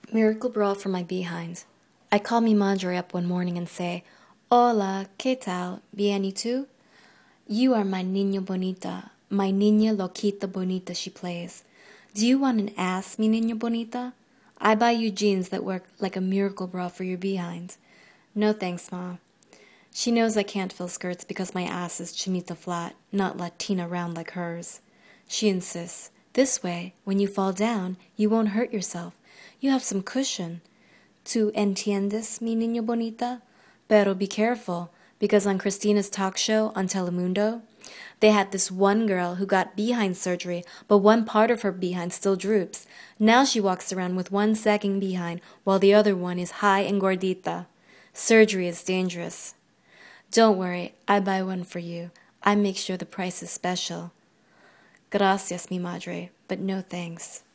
Miracle bra for my behind. I call mi madre up one morning and say, Hola, ¿qué tal? Bien y tú? You are my niña bonita, my niña loquita bonita, she plays. Do you want an ass, mi niña bonita? I buy you jeans that work like a miracle bra for your behind. No thanks, Ma. She knows I can't fill skirts because my ass is chinita flat, not Latina round like hers. She insists, this way, when you fall down, you won't hurt yourself. You have some cushion. ¿Tú entiendes, mi niña bonita? Pero be careful, because on Christina's talk show on Telemundo, they had this one girl who got behind surgery, but one part of her behind still droops. Now she walks around with one sagging behind, while the other one is high and gordita. Surgery is dangerous. Don't worry, I buy one for you. I make sure the price is special. Gracias, mi madre, but no thanks.